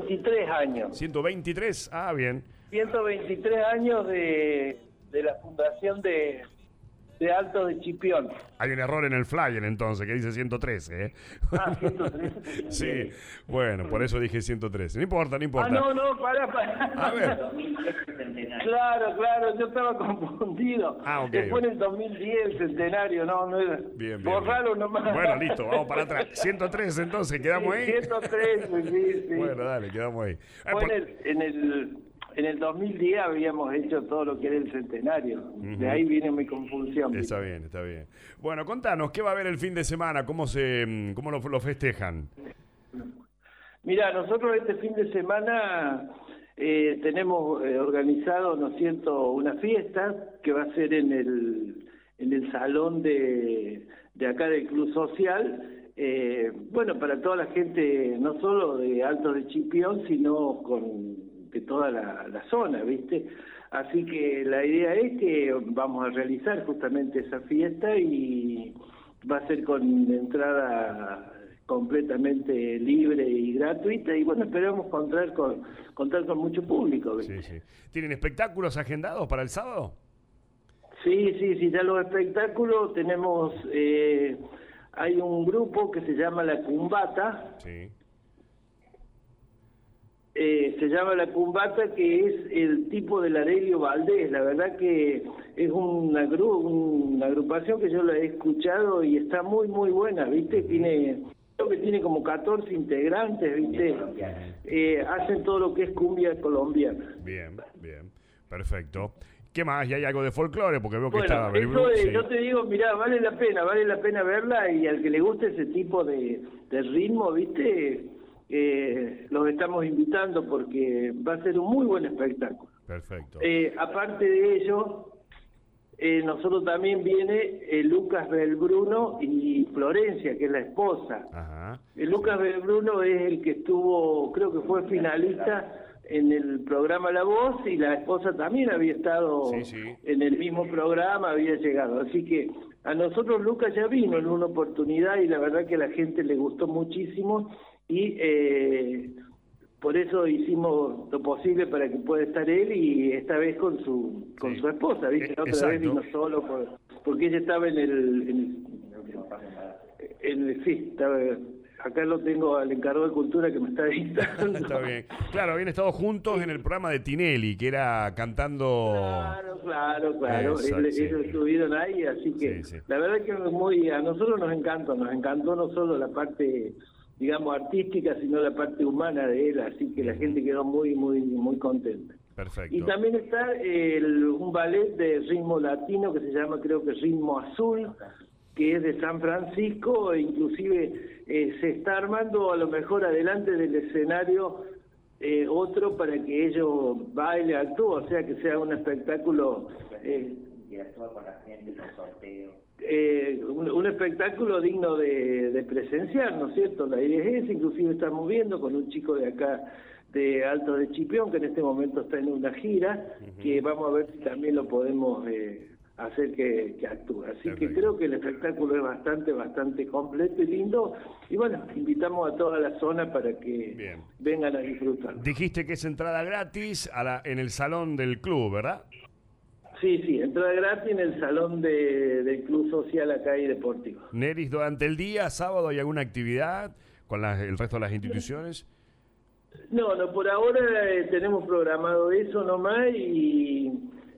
123 años. 123, bien. 123 años de la fundación de Alto de Chipión. Hay un error en el flyer entonces, que dice 113, ¿eh? 113. Sí, bueno, por eso dije 113. No importa. No, para. A ver. Claro, yo estaba confundido. Ok. Fue en el 2010 el centenario, no era. Bien. Borralo nomás. Bueno, listo, vamos para atrás. 103 entonces, ¿quedamos ahí? 103, sí. Bueno, dale, quedamos ahí. Fue en el 2010 habíamos hecho todo lo que era el centenario. De ahí viene mi confusión. Está bien. Bueno, contanos, ¿qué va a haber el fin de semana? ¿Cómo lo festejan? Mira, nosotros este fin de semana tenemos organizado, ¿no es cierto?, una fiesta que va a ser en el salón de acá del Club Social. Para toda la gente, no solo de Alto de Chipión, sino de toda la zona, ¿viste? Así que la idea es que vamos a realizar justamente esa fiesta y va a ser con entrada completamente libre y gratuita y esperamos contar con mucho público, ¿viste? Sí. ¿Tienen espectáculos agendados para el sábado? Sí, ya los espectáculos tenemos, hay un grupo que se llama La Cumbata. Sí. Se llama La Cumbata, que es el tipo del Aurelio Valdés. La verdad que es una agrupación que yo la he escuchado y está muy buena, ¿viste? Creo que tiene como 14 integrantes, ¿viste? Hacen todo lo que es cumbia colombiana. Bien, perfecto. ¿Qué más? ¿Y hay algo de folclore? Porque veo que está... Yo te digo, mirá, vale la pena verla, y al que le guste ese tipo de ritmo, ¿viste? Los estamos invitando porque va a ser un muy buen espectáculo. Perfecto. Aparte de ello, nosotros también viene Lucas Belbruno y Florencia, que es la esposa. Ajá. Lucas Belbruno es el que estuvo, creo que fue finalista en el programa La Voz, y la esposa también había estado en el mismo programa, había llegado. Así que a nosotros Lucas ya vino en una oportunidad y la verdad que a la gente le gustó muchísimo, y por eso hicimos lo posible para que pueda estar él, y esta vez con su esposa, ¿viste? La otra vez vino solo porque ella estaba estaba, acá lo tengo al encargado de cultura que me está dictando. Está bien. Claro, habían estado juntos en el programa de Tinelli, que era cantando... Claro. Ellos estuvieron ahí, así que la verdad que a nosotros nos encantó no solo la parte, digamos, artística, sino la parte humana de él, así que la gente quedó muy contenta. Perfecto. Y también está un ballet de ritmo latino que se llama, creo que Ritmo Azul, que es de San Francisco, e inclusive se está armando a lo mejor adelante del escenario otro para que ellos bailen, actúen, o sea que sea un espectáculo... y actúa con la gente, con sorteo. Un espectáculo digno de presenciar, ¿no es cierto? La idea es esa, inclusive estamos viendo con un chico de acá de Alto de Chipión, que en este momento está en una gira, que vamos a ver si también lo podemos hacer que actúe. Así que creo que el espectáculo es bastante completo y lindo, y invitamos a toda la zona para que vengan a disfrutar. Dijiste que es entrada gratis en el salón del club, ¿verdad? Sí, entrada gratis en el salón del Club Social acá y Deportivo. Neris, durante el día, sábado, ¿hay alguna actividad con el resto de las instituciones? No, por ahora tenemos programado eso nomás, y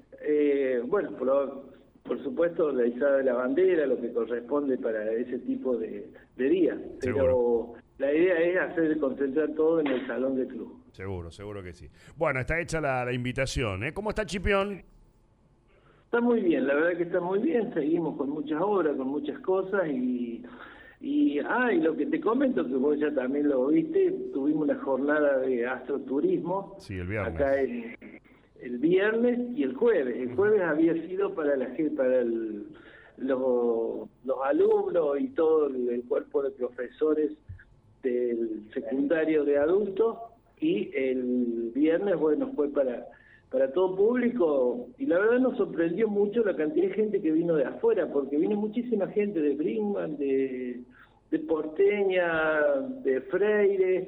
por supuesto la izada de la bandera, lo que corresponde para ese tipo de días. Pero la idea es concentrar todo en el salón del club. Seguro que sí. Bueno, está hecha la invitación, ¿eh? ¿Cómo está Chipión? Está muy bien, la verdad que está muy bien, seguimos con muchas obras, con muchas cosas, y lo que te comento, que vos ya también lo viste, tuvimos una jornada de astroturismo, el viernes. Acá el viernes y el jueves. El jueves había sido para la gente, para los alumnos y todo el cuerpo de profesores del secundario de adultos, y el viernes, fue para todo público, y la verdad nos sorprendió mucho la cantidad de gente que vino de afuera, porque vino muchísima gente de Brinkmann, de Porteña, de Freire,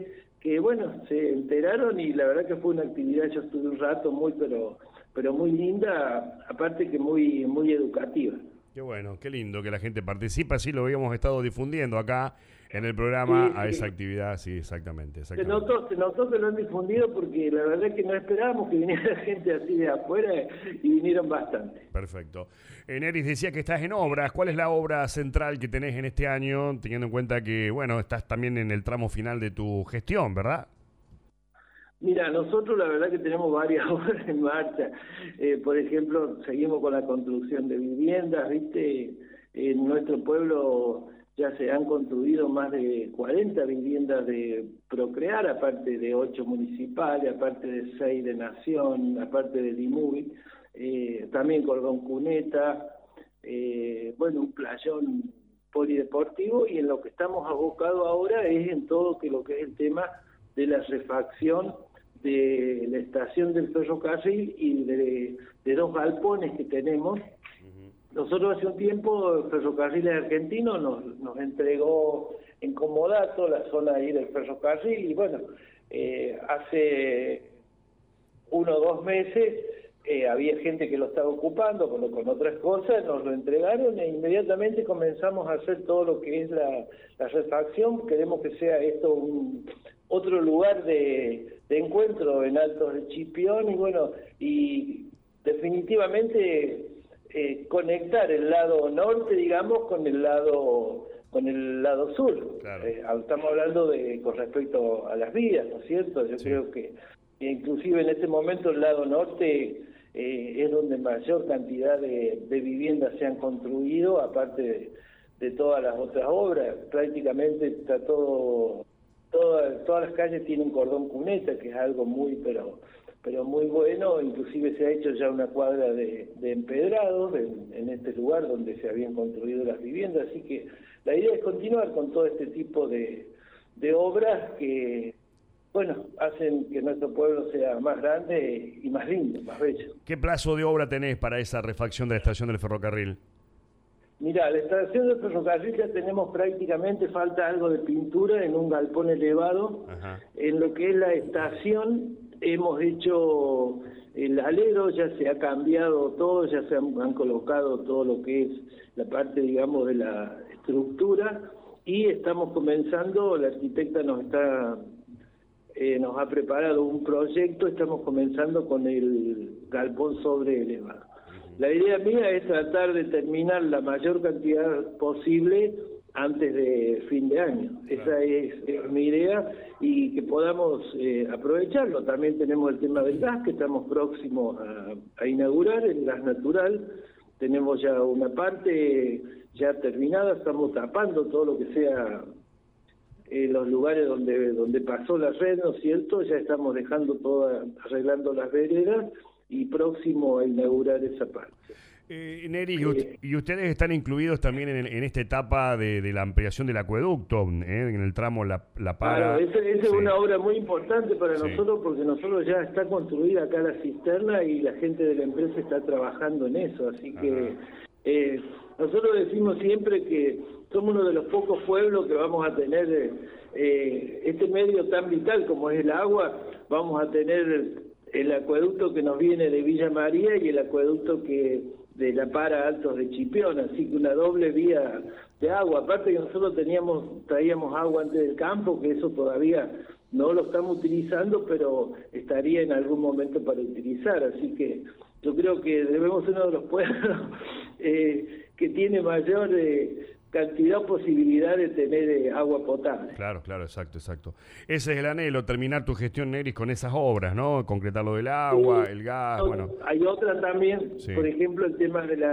que bueno, se enteraron y la verdad que fue una actividad, yo estuve un rato muy, pero muy linda, aparte que muy educativa. Qué bueno, qué lindo que la gente participa, así lo habíamos estado difundiendo acá en el Sí, programa a sí. esa actividad, sí, exactamente. Se notó que lo han difundido porque la verdad es que no esperábamos que viniera gente así de afuera y vinieron bastante. Perfecto. Neris decía que estás en obras. ¿Cuál es la obra central que tenés en este año, teniendo en cuenta que, bueno, estás también en el tramo final de tu gestión, ¿verdad? Mira, nosotros la verdad que tenemos varias obras en marcha. Por ejemplo, seguimos con la construcción de viviendas, ¿viste? En nuestro pueblo ya se han construido más de 40 viviendas de Procrear, aparte de 8 municipales, aparte de 6 de Nación, aparte de Dimubi, también Cordón Cuneta, bueno, un playón polideportivo, y en lo que estamos abocados ahora es en todo lo que es el tema de la refacción de la estación del ferrocarril y de 2 galpones que tenemos. Nosotros hace un tiempo Ferrocarriles Argentinos nos entregó en comodato la zona ahí del ferrocarril y bueno, hace 1 o 2 meses había gente que lo estaba ocupando con otras cosas, nos lo entregaron e inmediatamente comenzamos a hacer todo lo que es la refacción. Queremos que sea esto otro lugar de encuentro en Altos de Chipión y bueno, y definitivamente conectar el lado norte, digamos, con el lado sur. Claro. Estamos hablando con respecto a las vías, ¿no es cierto? Yo creo que inclusive en este momento el lado norte es donde mayor cantidad de viviendas se han construido, aparte de todas las otras obras. Prácticamente está todas las calles tienen cordón cuneta, que es algo muy, pero muy bueno. Inclusive se ha hecho ya una cuadra de empedrados en este lugar donde se habían construido las viviendas, así que la idea es continuar con todo este tipo de obras que, bueno, hacen que nuestro pueblo sea más grande y más lindo, más bello. ¿Qué plazo de obra tenés para esa refacción de la estación del ferrocarril? Mira, la estación del ferrocarril ya tenemos prácticamente, falta algo de pintura en un galpón elevado. Ajá. En lo que es la estación hemos hecho el alero, ya se ha cambiado todo, ya se han colocado todo lo que es la parte, digamos, de la estructura y estamos comenzando, la arquitecta nos ha preparado un proyecto, estamos comenzando con el galpón sobre elevado. La idea mía es tratar de terminar la mayor cantidad posible antes de fin de año. Esa es mi idea y que podamos aprovecharlo. También tenemos el tema del gas, que estamos próximos a inaugurar, el gas natural. Tenemos ya una parte ya terminada, estamos tapando todo lo que sea los lugares donde pasó la red, ¿no es cierto? Ya estamos dejando arreglando las veredas y próximo a inaugurar esa parte. Neri, y ustedes están incluidos también en esta etapa de la ampliación del acueducto, en el tramo La Para. Claro, esa es una obra muy importante para nosotros, porque nosotros ya está construida acá la cisterna y la gente de la empresa está trabajando en eso, así que nosotros decimos siempre que somos uno de los pocos pueblos que vamos a tener este medio tan vital como es el agua. Vamos a tener el acueducto que nos viene de Villa María y el acueducto que de La Para Altos de Chipión, así que una doble vía de agua. Aparte que nosotros traíamos agua antes del campo, que eso todavía no lo estamos utilizando, pero estaría en algún momento para utilizar, así que yo creo que debemos ser uno de los pueblos que tiene mayor cantidad o posibilidad de tener agua potable. Claro, exacto. Ese es el anhelo, terminar tu gestión, Neris, con esas obras, ¿no? Concretar lo del agua, el gas, bueno. Hay otra también, por ejemplo, el tema de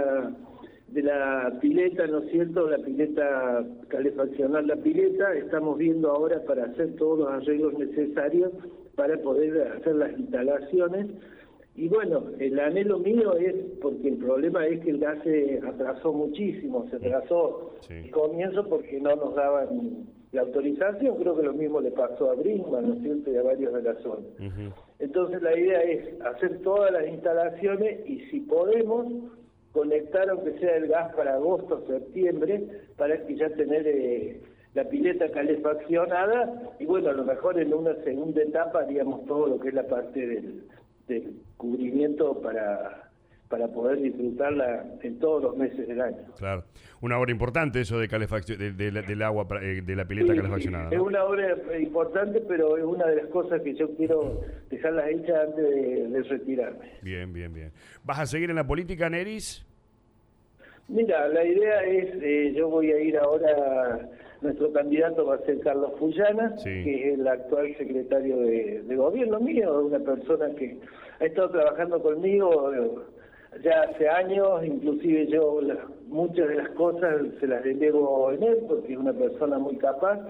la pileta, ¿no es cierto? La pileta, calefaccionar la pileta, estamos viendo ahora para hacer todos los arreglos necesarios para poder hacer las instalaciones. Y bueno, el anhelo mío es, porque el problema es que el gas se atrasó muchísimo, se atrasó al comienzo porque no nos daban la autorización, creo que lo mismo le pasó a Brinkman, ¿no es cierto?, y a varios de la zona. Entonces la idea es hacer todas las instalaciones y si podemos conectar aunque sea el gas para agosto o septiembre, para que ya tener la pileta calefaccionada, y bueno, a lo mejor en una segunda etapa haríamos todo lo que es la parte del cubrimiento para poder disfrutarla en todos los meses del año. Claro, una obra importante eso de calefacción, del agua, de la pileta calefaccionada, ¿no? Es una obra importante, pero es una de las cosas que yo quiero dejarlas hechas antes de retirarme. Bien. ¿Vas a seguir en la política, Neris? Mira, la idea es, yo voy a ir ahora, nuestro candidato va a ser Carlos Fullana, sí, que es el actual secretario de gobierno mío, una persona que ha estado trabajando conmigo ya hace años, inclusive yo muchas de las cosas se las delego en él, porque es una persona muy capaz,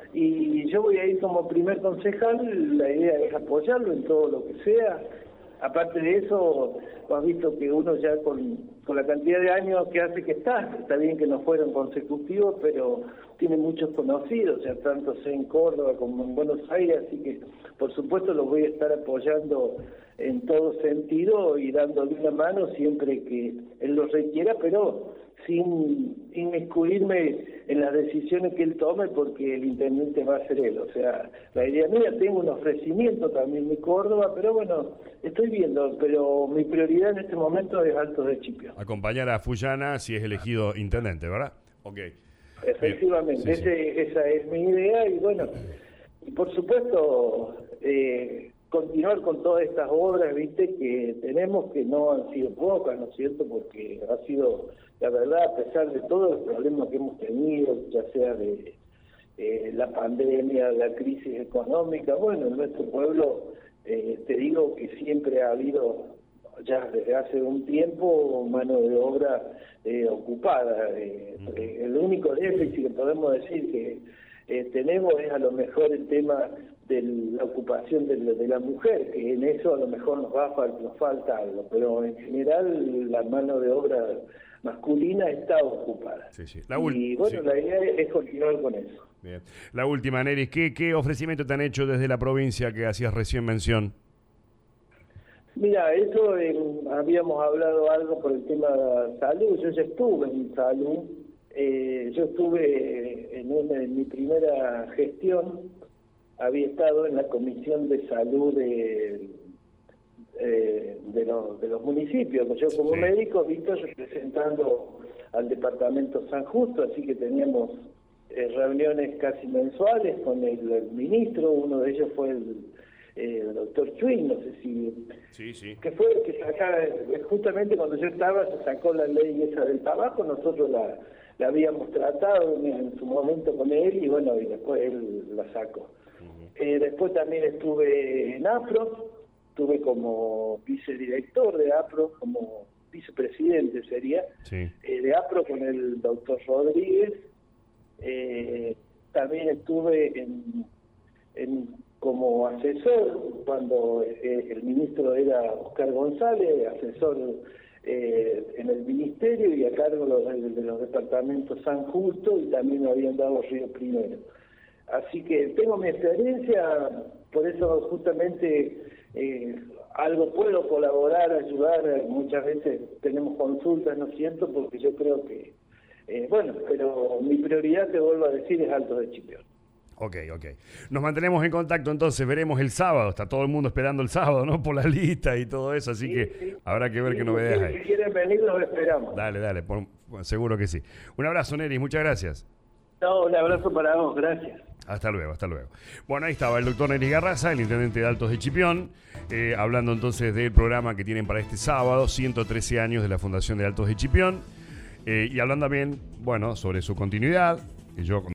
y yo voy a ir como primer concejal. La idea es apoyarlo en todo lo que sea. Aparte de eso, has visto que uno ya con la cantidad de años que hace que está bien que no fueron consecutivos, pero tiene muchos conocidos, ya tanto sea en Córdoba como en Buenos Aires, así que por supuesto los voy a estar apoyando en todo sentido y dándole una mano siempre que él lo requiera, pero sin inmiscuirme en las decisiones que él tome, porque el intendente va a ser él. O sea, la idea mía, tengo un ofrecimiento también de Córdoba, pero bueno, estoy viendo, pero mi prioridad en este momento es Altos de Chipión. Acompañar a Fullana si es elegido intendente, ¿verdad? Ok. Efectivamente, sí. Esa es mi idea, y bueno, y por supuesto continuar con todas estas obras, viste, que tenemos, que no han sido pocas, ¿no es cierto?, porque ha sido, la verdad, a pesar de todos los problemas que hemos tenido, ya sea de la pandemia, la crisis económica, bueno, en nuestro pueblo, te digo que siempre ha habido, ya desde hace un tiempo, mano de obra ocupada. El único déficit que podemos decir que tenemos es a lo mejor el tema de la ocupación de la mujer, que en eso a lo mejor nos falta algo, pero en general la mano de obra masculina está ocupada. Sí. Y bueno, la idea es continuar con eso. Bien. La última, Neris, ¿qué ofrecimiento te han hecho desde la provincia que hacías recién mención? Mira, eso habíamos hablado algo por el tema de salud. Yo ya estuve en salud. Yo estuve en mi primera gestión, había estado en la Comisión de Salud de los municipios. Yo como médico, Víctor, representando al departamento San Justo, así que teníamos reuniones casi mensuales con el ministro. Uno de ellos fue el doctor Chuy, no sé si... Sí. Que fue el que sacaba, justamente cuando yo estaba, se sacó la ley esa del tabaco. Nosotros la habíamos tratado en su momento con él, y bueno, y después él la sacó. Después también estuve en APRO, estuve como vicedirector de APRO, como vicepresidente sería, de APRO con el doctor Rodríguez. También estuve como asesor cuando el ministro era Oscar González, asesor en el ministerio y a cargo de los departamentos San Justo, y también me habían dado Río Primero. Así que tengo mi experiencia, por eso justamente algo puedo colaborar, ayudar. Muchas veces tenemos consultas, ¿no es cierto?, porque yo creo que, bueno, pero mi prioridad, te vuelvo a decir, es Altos de Chipión. Ok. Nos mantenemos en contacto, entonces veremos el sábado. Está todo el mundo esperando el sábado, ¿no?, por la lista y todo eso, así que habrá que ver qué novedades hay. Si quieren venir, los esperamos. Dale, seguro que sí. Un abrazo, Neris, muchas gracias. No, un abrazo para vos, gracias. Hasta luego. Bueno, ahí estaba el doctor Neris Garraza, el intendente de Altos de Chipión, hablando entonces del programa que tienen para este sábado, 113 años de la Fundación de Altos de Chipión, y hablando también, bueno, sobre su continuidad. Yo